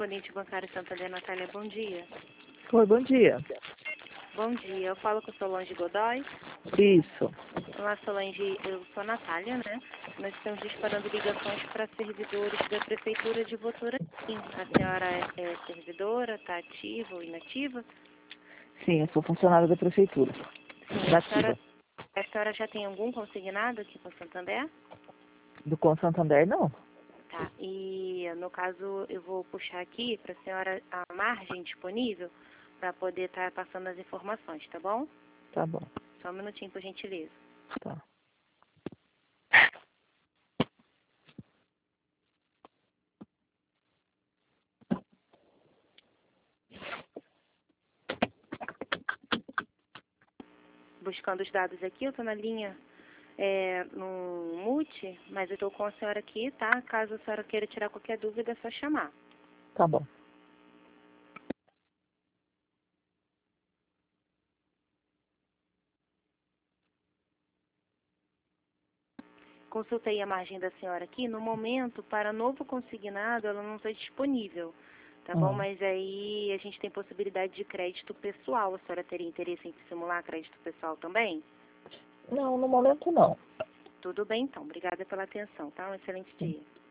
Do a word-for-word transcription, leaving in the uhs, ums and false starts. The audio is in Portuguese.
correspondente bancário Santander, Natália, bom dia. Oi, bom dia. Bom dia, eu falo com a Solange Godoy. Isso. Olá, Solange, eu sou a Natália, né? Nós estamos disparando ligações para servidores da Prefeitura de Votorantim. A senhora é, é servidora, está ativa ou inativa? Sim, eu sou funcionária da prefeitura. Sim, a senhora, a senhora já tem algum consignado aqui com o Santander? Do Com Santander, não. Tá, e no caso eu vou puxar aqui para a senhora a margem disponível para poder estar passando as informações, tá bom? Tá bom. Só um minutinho, por gentileza. Tá. Buscando os dados aqui, eu estou na linha é, no mute, mas eu estou com a senhora aqui, tá? Caso a senhora queira tirar qualquer dúvida, é só chamar. Tá bom. Consultei a margem da senhora aqui. No momento, para novo consignado, ela não está disponível, tá bom? Hum. Mas aí a gente tem possibilidade de crédito pessoal. A senhora teria interesse em simular crédito pessoal também? Não, no momento não. Tudo bem, então. Obrigada pela atenção, tá? Um excelente dia.